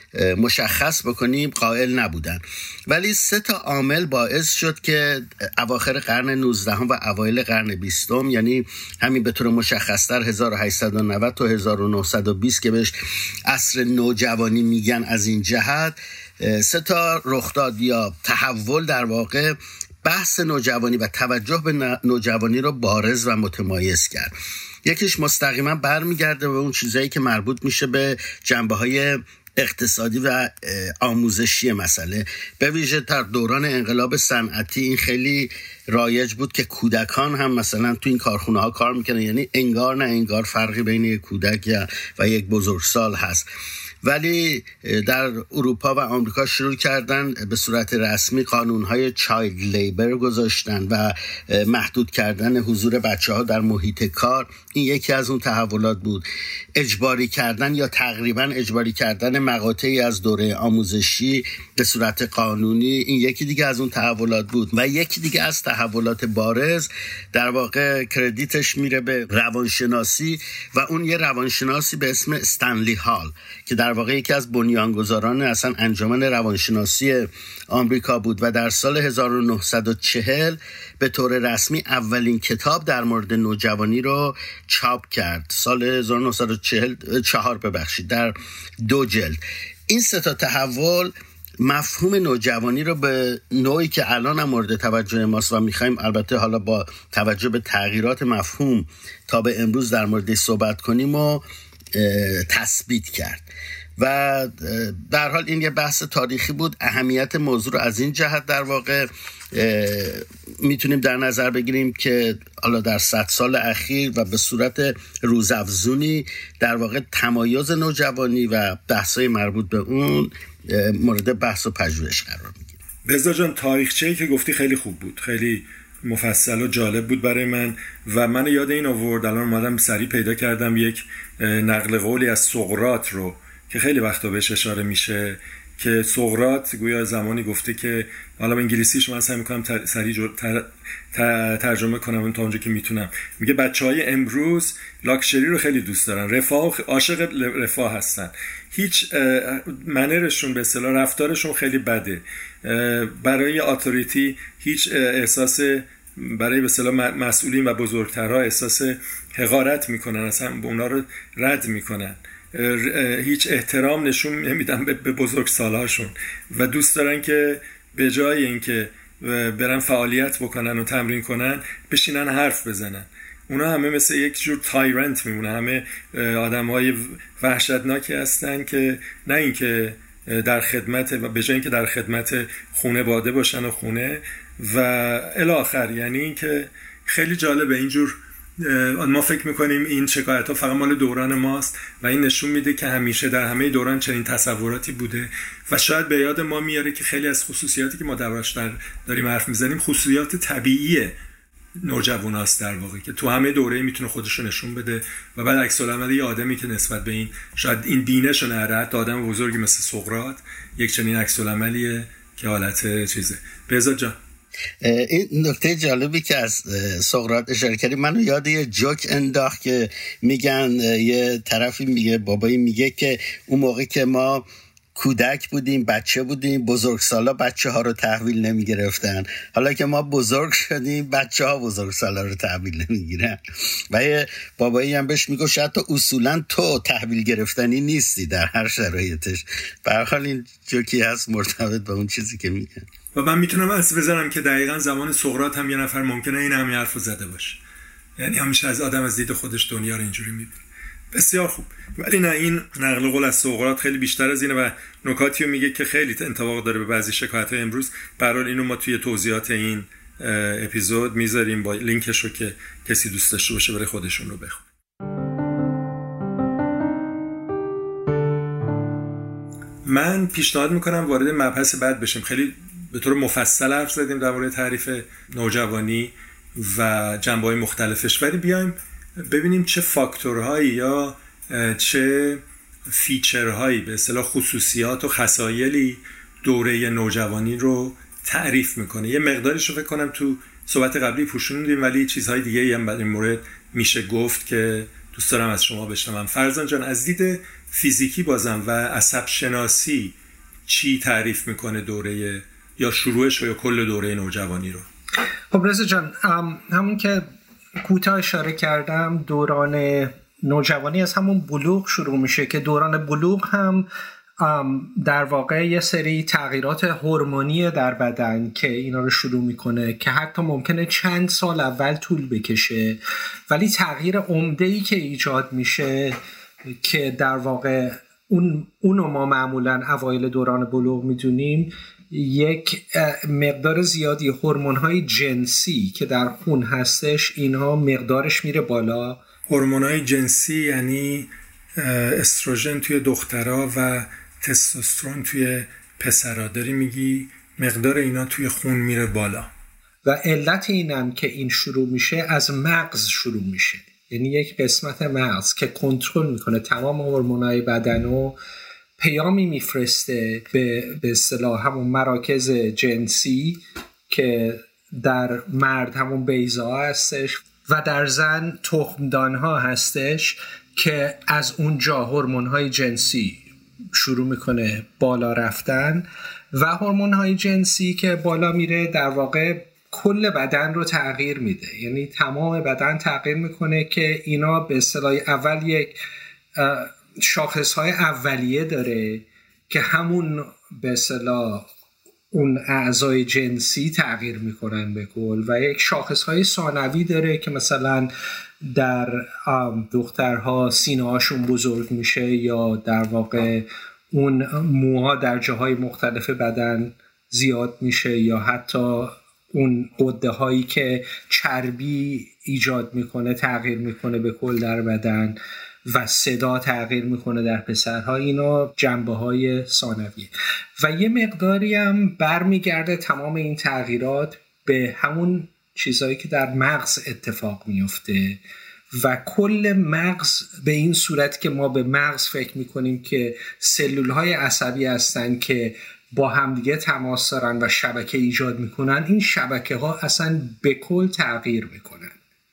مشخص بکنیم قائل نبودن، ولی سه تا عامل باعث شد که اواخر قرن نوزدهم و اوایل قرن بیستم، یعنی همین به طور مشخص‌تر هزار و هشتصد و نود تا هزار و نهصد و بیست که بهش عصر نوجوانی میگن، از این جهت سه تا رخداد یا تحول در واقع بحث نوجوانی و توجه به نوجوانی رو بارز و متمایز کرد. یکیش مستقیما برمیگرده به اون چیزایی که مربوط میشه به جنبه‌های اقتصادی و آموزشی مسئله. به ویژه در دوران انقلاب صنعتی این خیلی رایج بود که کودکان هم مثلا تو این کارخونه ها کار میکنن، یعنی انگار نه انگار فرقی بین یک کودک و یک بزرگسال هست. ولی در اروپا و آمریکا شروع کردن به صورت رسمی قانون‌های چایلد لیبر گذاشتن و محدود کردن حضور بچه‌ها در محیط کار. این یکی از اون تحولات بود. اجباری کردن یا تقریبا اجباری کردن مقاطعی از دوره آموزشی به صورت قانونی، این یکی دیگه از اون تحولات بود. و یکی دیگه از تحولات بارز در واقع کردیتش میره به روانشناسی و اون یه روانشناسی به اسم استنلی هال که در واقع یکی از بنیانگذاران اصلا انجمن روانشناسی آمریکا بود و در سال هزار و نهصد و چهل به طور رسمی اولین کتاب در مورد نوجوانی رو چاپ کرد. سال هزار و نهصد و چهل چهار ببخشید در دو جلد. این سه تا تحول مفهوم نوجوانی رو به نوعی که الان هم مورد توجه ماست و میخوایم البته حالا با توجه به تغییرات مفهوم تا به امروز در موردش صحبت کنیم و تثبیت کرد. و در حال این یه بحث تاریخی بود. اهمیت موضوع رو از این جهت در واقع میتونیم در نظر بگیریم که حالا در صد سال اخیر و به صورت روزافزونی در واقع تمایز نوجوانی و بحث‌های مربوط به اون مورد بحث و پژوهش قرار میگیره. بهزاد جان، تاریخچه‌ای که گفتی خیلی خوب بود، خیلی مفصل و جالب بود برای من و من یاد این آورد. الان اومدم سریع پیدا کردم یک نقل قولی از سقراط رو که خیلی وقتا بهش اشاره میشه، که سقراط گویا زمانی گفته که، حالا به انگلیسیش من سعی میکنم سریع تر... تر... ترجمه کنم تا اونجا که میتونم. میگه بچهای امروز لاکچری رو خیلی دوست دارن، رفاه، عاشق رفاه هستن، هیچ منرشون به اصطلاح رفتارشون خیلی بده، برای اتوریتی هیچ احساس، برای به اصطلاح مسئولین و بزرگترها احساس حقارت میکنن، اصلا اونا رو رد میکنن، هیچ احترام نشون نمیدن به بزرگسالاشون و دوست دارن که به جای اینکه برن فعالیت بکنن و تمرین کنن بشینن حرف بزنن. اونا همه مثل یک جور تایرنت میمونه، همه آدم‌های وحشتناکی هستن که نه اینکه در خدمت و به جای اینکه در خدمت خونه باده باشن و خونه و الی آخر. یعنی اینکه خیلی جالبه اینجور ما فکر میکنیم این شکایت ها فقط مال دوران ماست و این نشون میده که همیشه در همه دوران چنین تصوراتی بوده و شاید به یاد ما میاره که خیلی از خصوصیاتی که ما دربارش داریم حرف میزنیم خصوصیات طبیعی نوجواناست در واقع، که تو همه دوره میتونه خودشو نشون بده و بعد عکس العمل یه آدمی که نسبت به این شاید این بینش نره، حتی آدم بزرگی مثل سقراط یک چنین عکس العملیه که حالت چیزه. بهزاد جان، این نکته جالبی که از سقراط اشاره کردی منو یاد یه جوک انداخت که میگن یه طرفی میگه، بابایی میگه که اون موقع که ما کودک بودیم، بچه بودیم، بزرگسالا بچه ها رو تحویل نمی گرفتن، حالا که ما بزرگ شدیم بچه ها بزرگسالا رو تحویل نمی گیرن. و یه بابایی هم بهش میگه شاید تو اصولا تو تحویل گرفتنی نیستی در هر شرایطش. به هر حال این جوکی هست مرتبط به اون چیزی که میگن. و من میتونم حدس بزنم که دقیقاً زمان سقراط هم یه نفر ممکنه این همین حرفو زده باشه، یعنی همیشه از آدم از دید خودش دنیا رو اینجوری میبینه. بسیار خوب. ولی نه، این نقل قول از سقراط خیلی بیشتر از اینه و نکاتی رو میگه که خیلی انطباق داره به بعضی شکایت‌های امروز. برای اینو ما توی توضیحات این اپیزود میذاریم با لینکش رو که کسی دوست داشته باشه برای خودشون رو بخونه. من پیشنهاد میکنم وارد مبحث بعد بشیم. خیلی به طور مفصل حرف زدیم در مورد تعریف نوجوانی و جنبه‌های مختلفش، ولی بیایم ببینیم چه فاکتورهایی یا چه فیچرهایی به اصطلاح خصوصیات و خصایلی دوره نوجوانی رو تعریف میکنه. یه مقداریش رو فکر کنم تو صحبت قبلی پوشوندیم، ولی چیزهای دیگه هم برای این مورد میشه گفت که دوست دارم از شما بشنوم. فرزان جان، از دید فیزیکی بازم و عصب شناسی چی تعریف میکنه دوره یا شروعش یا کل دوره نوجوانی رو؟ خب رضا جان، همون که کوتاه اشاره کردم، دوران نوجوانی از همون بلوغ شروع میشه که دوران بلوغ هم در واقع یه سری تغییرات هورمونی در بدن که اینا رو شروع میکنه که حتی ممکنه چند سال اول طول بکشه، ولی تغییر عمده‌ای که ایجاد میشه که در واقع اون اونو ما معمولاً اوایل دوران بلوغ میدونیم، یک مقدار زیادی هورمون‌های جنسی که در خون هستش، اینها مقدارش میره بالا. هورمون‌های جنسی یعنی استروژن توی دخترها و تستوسترون توی پسرها، داری میگی مقدار اینا توی خون میره بالا و علت اینم که این شروع میشه از مغز شروع میشه، یعنی یک قسمت مغز که کنترل میکنه تمام هورمون‌های بدنو پیامی میفرسته به به اصطلاح همون مراکز جنسی که در مرد همون بیضا هستش و در زن تخمدانها هستش که از اونجا هورمون‌های جنسی شروع میکنه بالا رفتن و هورمون‌های جنسی که بالا میره در واقع کل بدن رو تغییر میده، یعنی تمام بدن تغییر میکنه که اینا به اصطلاح اول یک شاخص‌های اولیه داره که همون به اصطلاح اون اعضای جنسی تغییر میکنن به کل و یک شاخص‌های ثانوی داره که مثلا در دخترها سینه هاشون بزرگ میشه یا در واقع اون موها در جاهای مختلف بدن زیاد میشه یا حتی اون قده هایی که چربی ایجاد میکنه تغییر میکنه به کل در بدن و صدا تغییر میکنه در پسرها. اینا جنبه های ثانویه و یه مقداری هم برمیگرده تمام این تغییرات به همون چیزهایی که در مغز اتفاق میفته و کل مغز به این صورت که ما به مغز فکر میکنیم که سلول های عصبی هستن که با همدیگه تماس دارن و شبکه ایجاد میکنن، این شبکه ها اصلا به کل تغییر میکنن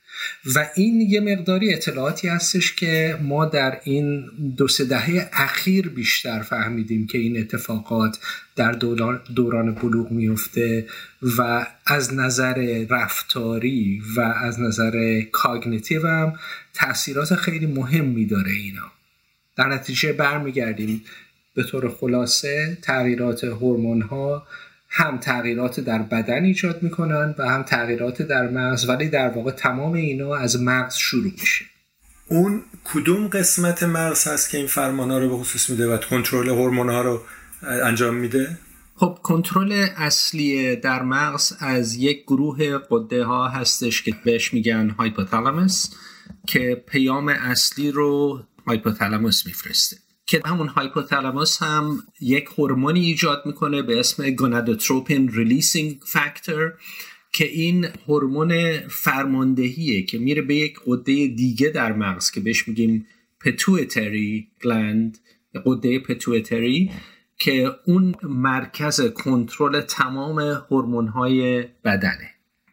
و این یه مقداری اطلاعاتی هستش که ما در این دو سه دهه اخیر بیشتر فهمیدیم که این اتفاقات در دوران, دوران بلوغ میفته و از نظر رفتاری و از نظر کاگنیتیو هم تأثیرات خیلی مهمی داره اینا. در نتیجه برمیگردیم به طور خلاصه تغییرات هورمون ها هم تغییرات در بدن ایجاد میکنن و هم تغییرات در مغز، ولی در واقع تمام اینا از مغز شروع میشه. اون کدوم قسمت مغز هست که این فرمان‌ها رو به خصوص میده و کنترل هورمون‌ها رو انجام میده؟ خب کنترل اصلی در مغز از یک گروه غده ها هستش که بهش میگن هایپوتالاموس که پیام اصلی رو هایپوتالاموس میفرسته که همون هایپوتالاموس هم یک هورمونی ایجاد میکنه به اسم گونادوتروپین ریلیسینگ فاکتور که این هورمون فرماندهیه که میره به یک غده دیگه در مغز که بهش میگیم پتویتری گلند، غده پتویتری که اون مرکز کنترل تمام هورمون‌های بدنه.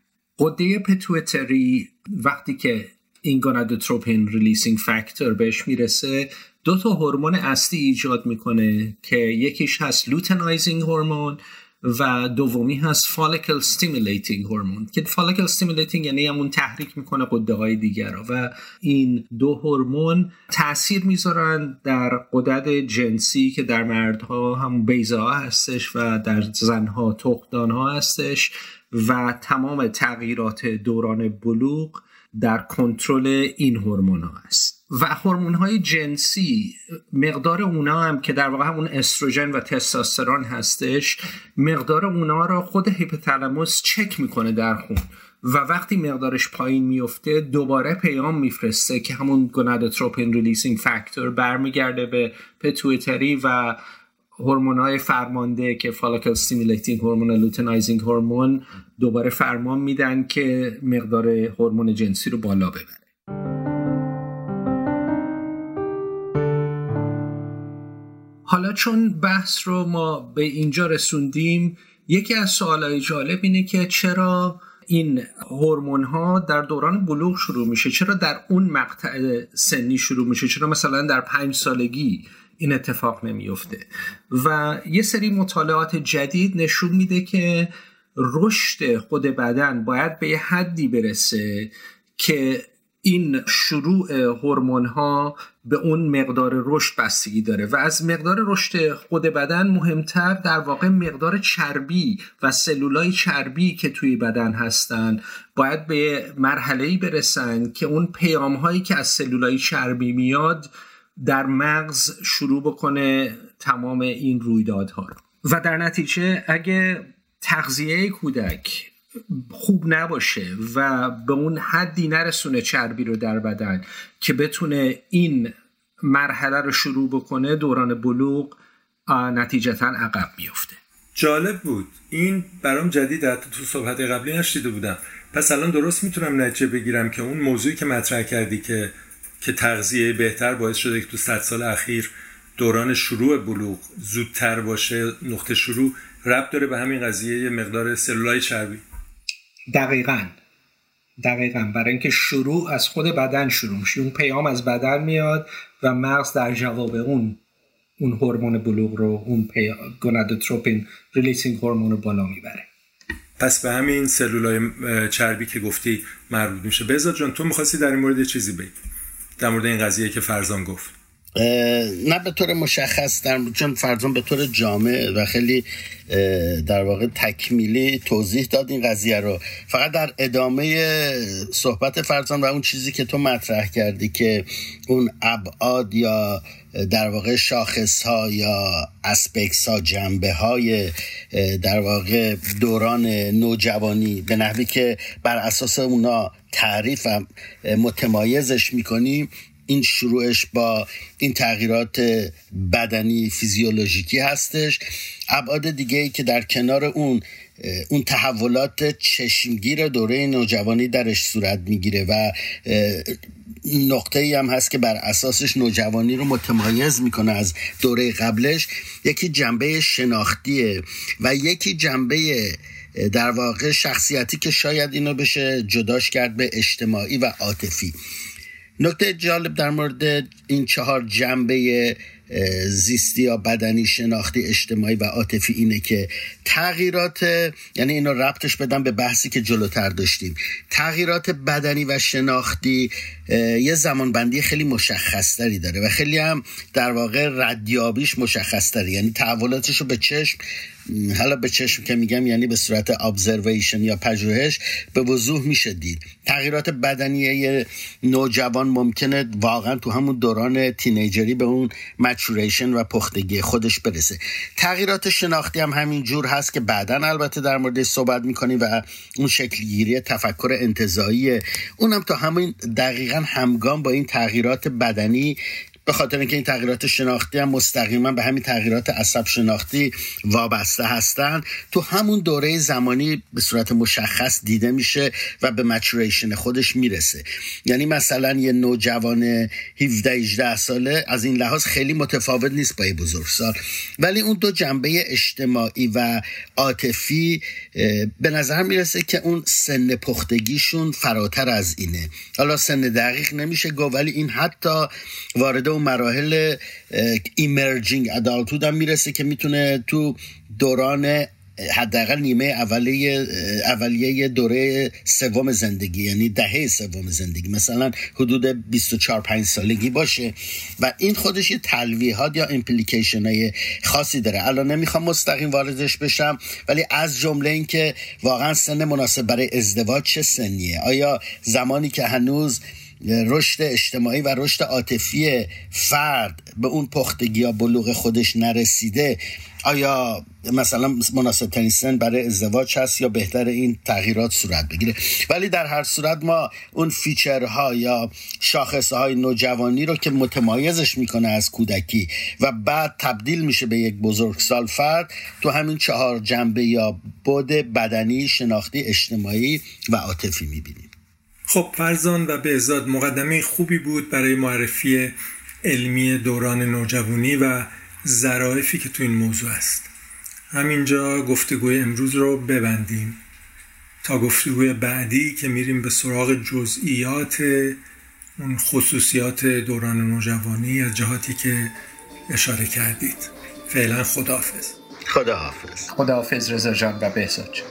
غده پتویتری وقتی که این گونادوتروپین ریلیسینگ فاکتور بهش میرسه دو تا هورمون اصلی ایجاد میکنه که یکیش هست لوتئنایزینگ هورمون و دومی هست فالیکل استیمولیتینگ هورمون که فالیکل استیمولیتینگ یعنی همون تحریک میکنه غده های دیگر رو و این دو هورمون تأثیر میذارن در غدد جنسی که در مردها هم بیضه ها هستش و در زنها تخمدان ها هستش و تمام تغییرات دوران بلوغ در کنترل این هورمون ها است. و هورمون های جنسی مقدار اونا هم که در واقع همون استروژن و تستوسترون هستش، مقدار اونا رو خود هیپوتالاموس چک میکنه در خون و وقتی مقدارش پایین میفته دوباره پیام میفرسته که همون گونادوتروپین ریلیسینگ فاکتور برمیگرده به پتویتری و هورمون‌های فرمانده که فالیکل استیمولیتینگ هورمون و لوتئنایزینگ هورمون دوباره فرمان میدن که مقدار هورمون جنسی رو بالا ببره. حالا چون بحث رو ما به اینجا رسوندیم، یکی از سوالای جالب اینه که چرا این هورمون‌ها در دوران بلوغ شروع میشه؟ چرا در اون مقطع سنی شروع میشه؟ چرا مثلا در پنج سالگی این اتفاق نمیفته؟ و یه سری مطالعات جدید نشون میده که رشد خود بدن باید به یه حدی برسه که این شروع هورمون‌ها به اون مقدار رشد بستگی داره و از مقدار رشد خود بدن مهمتر در واقع مقدار چربی و سلولای چربی که توی بدن هستن باید به مرحله‌ای برسن که اون پیام‌هایی که از سلولای چربی میاد در مغز شروع بکنه تمام این رویدادها رو. و در نتیجه اگه تغذیه کودک خوب نباشه و به اون حدی نرسونه چربی رو در بدن که بتونه این مرحله رو شروع بکنه، دوران بلوغ نتیجتاً عقب میفته. جالب بود، این برام جدید، حتی تو صحبت قبلی نشیده بودم. پس الان درست میتونم نتیجه بگیرم که اون موضوعی که مطرح کردی که که تغذیه بهتر باعث شده که تو صد سال اخیر دوران شروع بلوغ زودتر باشه، نقطه شروع ربط داره به همین قضیه یه مقدار سلولای چربی. دقیقاً دقیقاً برای اینکه شروع از خود بدن شروع میشه، اون پیام از بدن میاد و مغز در جواب اون اون هورمون بلوغ رو، اون گونادوتروپین ریلیسینگ هورمون رو بالا میبره. پس به همین سلولای چربی که گفتی مربوط میشه. بهزاد جان تو می‌خواستی در این مورد چیزی بگی؟ در مورد این قضیه که فرزان گفت. نه به طور مشخص، در چون فرزان به طور جامع و خیلی در واقع تکمیلی توضیح داد این قضیه رو. فقط در ادامه صحبت فرزان و اون چیزی که تو مطرح کردی که اون ابعاد یا در واقع شاخص ها یا اسپکس ها، جنبه های در واقع دوران نوجوانی به نحوی که بر اساس اونا تعریف و متمایزش میکنیم، این شروعش با این تغییرات بدنی فیزیولوژیکی هستش. ابعاد دیگه ای که در کنار اون اون تحولات چشمگیر دوره نوجوانی درش صورت میگیره و نقطه ای هم هست که بر اساسش نوجوانی رو متمایز میکنه از دوره قبلش. یکی جنبه شناختیه و یکی جنبه در واقع شخصیتی که شاید اینو بشه جداش کرد به اجتماعی و عاطفی. نکته جالب در مورد این چهار جنبه زیستی یا بدنی، شناختی، اجتماعی و عاطفی اینه که تغییرات، یعنی اینو ربطش بدم به بحثی که جلوتر داشتیم، تغییرات بدنی و شناختی یه زمانبندی خیلی مشخصتری داره و خیلی هم در واقع ردیابیش مشخصتری، یعنی تحولاتش رو به چشم، حالا به چشم که میگم یعنی به صورت ابزرویشن یا پژوهش، به وضوح میشه دید. تغییرات بدنی یه نوجوان ممکنه واقعا تو همون دوران تینیجری به اون مچوریشن و پختگی خودش برسه. تغییرات شناختی هم همین جور هست که بعداً البته در موردش صحبت میکنیم و اون شکلگیری تفکر انتزاعیه، اونم تا همین دقیقاً همگام با این تغییرات بدنی، به خاطر اینکه این تغییرات شناختی هم مستقیما به همین تغییرات عصب شناختی وابسته هستن، تو همون دوره زمانی به صورت مشخص دیده میشه و به مچوریشن خودش میرسه. یعنی مثلا یه نوجوان هفده هجده ساله از این لحاظ خیلی متفاوت نیست با یه بزرگسال، ولی اون دو جنبه اجتماعی و عاطفی به نظر میرسه که اون سن پختگیشون فراتر از اینه. حالا سن دقیق نمیشه گفت، ولی این حتی وارد اون مراحل ایمرجینگ ادالتود هم میرسه که میتونه تو دوران حداقل نیمه اولیه اولیه دوره سوم زندگی، یعنی دهه سوم زندگی، مثلا حدود بیست و چهار پنج سالگی باشه و این خودش یه تلویحات یا ایمپلیکیشن های خاصی داره. الان نمیخوام مستقیم واردش بشم، ولی از جمله این که واقعا سن مناسب برای ازدواج چه سنیه؟ آیا زمانی که هنوز رشد اجتماعی و رشد عاطفی فرد به اون پختگی یا بلوغ خودش نرسیده، آیا مثلا مناسب ترین سن برای ازدواج هست یا بهتر این تغییرات صورت بگیره؟ ولی در هر صورت ما اون فیچرها یا شاخصهای نوجوانی رو که متمایزش میکنه از کودکی و بعد تبدیل میشه به یک بزرگسال فرد، تو همین چهار جنبه یا بعد بدنی، شناختی، اجتماعی و عاطفی میبینیم. خب فرزان و بهزاد، مقدمه خوبی بود برای معرفی علمی دوران نوجوانی و ظرافی که تو این موضوع است. همینجا گفتگوی امروز رو ببندیم تا گفتگوی بعدی که میریم به سراغ جزئیات اون خصوصیات دوران نوجوانی از جهاتی که اشاره کردید. فعلا خداحافظ. خداحافظ. خداحافظ رضا جان و بهزاد جان.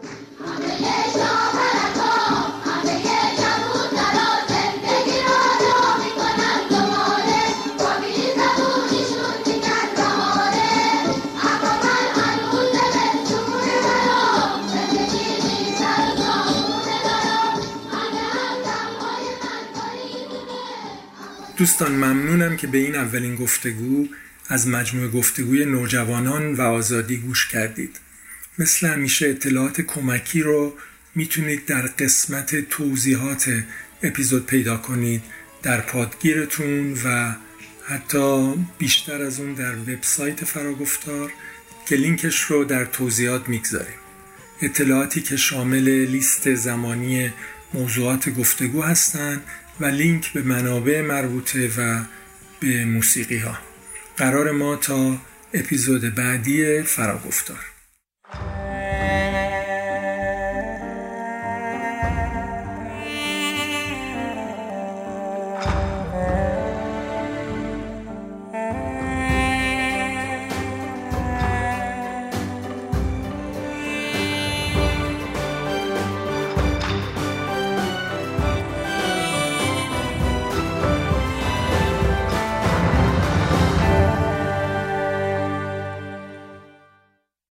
دوستان ممنونم که به این اولین گفتگو از مجموعه گفتگوی نوجوانان و آزادی گوش کردید. مثل همیشه اطلاعات کمکی رو میتونید در قسمت توضیحات اپیزود پیدا کنید در پادگیرتون و حتی بیشتر از اون در وبسایت فراگفتار که لینکش رو در توضیحات میگذاریم. اطلاعاتی که شامل لیست زمانی موضوعات گفتگو هستند و لینک به منابع مربوطه و به موسیقی ها. قرار ما تا اپیزود بعدی فراگفتار.